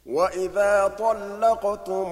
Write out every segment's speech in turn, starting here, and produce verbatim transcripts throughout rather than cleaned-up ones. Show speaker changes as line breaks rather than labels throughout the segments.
وَإِذَا طَلَّقْتُمُ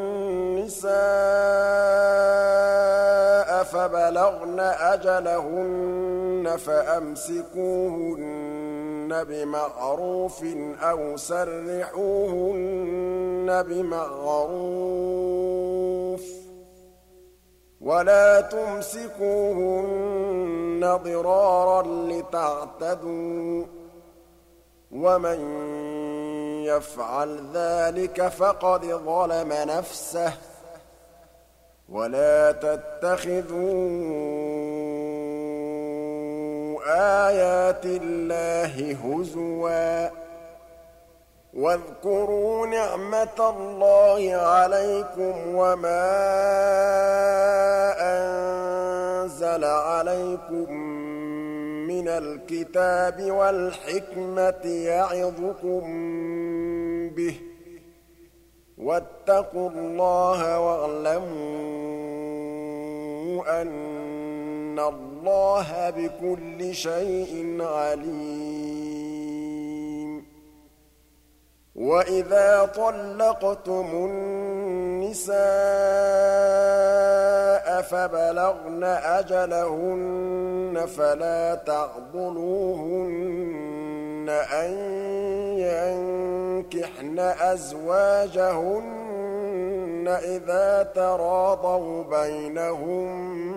النِّسَاءَ فَبَلَغْنَ أَجَلَهُنَّ فَأَمْسِكُوهُنَّ بِمَعْرُوفٍ أَوْ سَرِّحُوهُنَّ بِمَعْرُوفٍ ۚ وَلَا تُمْسِكُوهُنَّ ضِرَارًا لِّتَعْتَدُوا ۚ وَمَن يَفْعَلْ ذَٰلِكَ فَقَدْ ظَلَمَ نَفْسَهُ ۚ وَلَا تَتَّخِذُوا آيَاتِ اللَّهِ هُزُوًا ۚ وَاذْكُرُوا نِعْمَةَ اللَّهِ عَلَيْكُمْ وَمَا أَنزَلَ عَلَيْكُم مِّنَ الْكِتَابِ وَالْحِكْمَةِ يَعِظُكُم بِهِ ۚ وَاتَّقُوا اللَّهَ وَاعْلَمُوا أَنَّ اللَّهَ بِكُلِّ شَيْءٍ عَلِيمٌ. وَإِذَا طَلَّقْتُمُ النِّسَاءَ فَبَلَغْنَ أَجَلَهُنَّ فَلَا تَعْضُلُوهُنَّ أَن يَنكِحْنَ أَزْوَاجَهُنَّ إِذَا تَرَاضَوْا بَيْنَهُم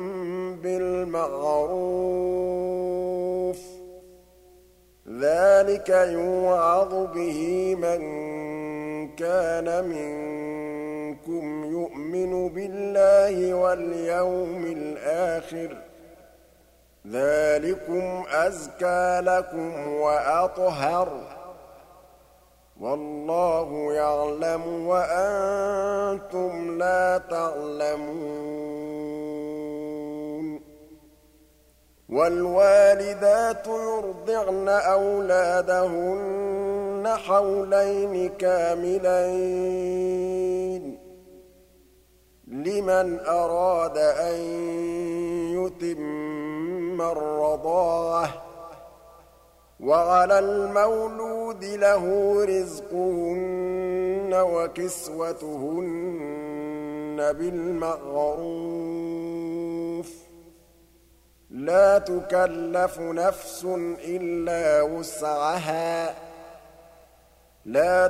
بِالْمَعْرُوفِ ۗ ذَٰلِكَ يُوعَظُ بِهِ مَن كَانَ مِنكُمْ يُؤْمِنُ بِاللَّهِ وَالْيَوْمِ الْآخِرِ ۗ ذَٰلِكُمْ أَزْكَىٰ لَكُمْ وَأَطْهَرُ ۗ وَاللَّهُ يَعْلَمُ وَأَنتُمْ لَا تَعْلَمُونَ. وَالْوَالِدَاتُ يُرْضِعْنَ أَوْلَادَهُنَّ حَوْلَيْنِ كَامِلَيْنِ ۖ لِمَنْ أَرَادَ أَن يُتِمَّ الرَّضَاعَةَ ۚ وَعَلَى الْمَوْلُودِ لَهُ رِزْقُهُنَّ وَكِسْوَتُهُنَّ بِالْمَعْرُوفِ ۚ لَا تُكَلَّفُ نَفْسٌ إِلَّا وُسْعَهَا ۚ لَا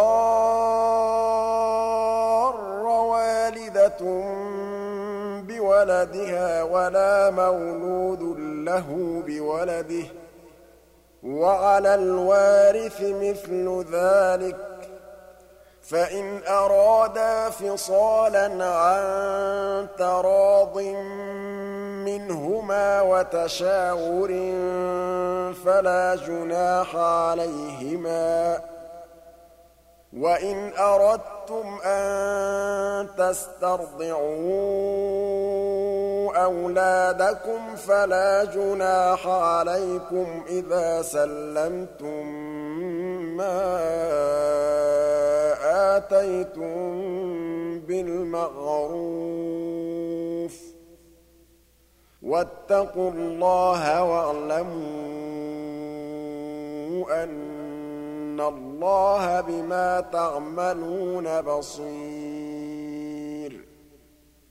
تُضَارَّ وَالِدَةٌ بِوَلَدِهَا وَلَا مَوْلُودٌ لَّهُ بِوَلَدِهِ ۚ وَعَلَى الْوَارِثِ مِثْلُ ذَٰلِكَ ۗ فَإِنْ أَرَادَا فِصَالًا عَن تَرَاضٍ مِّنْهُمَا وَتَشَاوُرٍ فَلَا جُنَاحَ عَلَيْهِمَا ۗ وَإِنْ أَرَدتُّمْ أَن تَسْتَرْضِعُوا أَوْلَادَكُمْ فَلَا جُنَاحَ عَلَيْكُمْ إِذَا سَلَّمْتُم مَّا آتَيْتُم بِالْمَعْرُوفِ ۗ وَاتَّقُوا اللَّهَ وَاعْلَمُوا أَنَّ اللَّهَ بِمَا تَعْمَلُونَ بَصِيرٌ.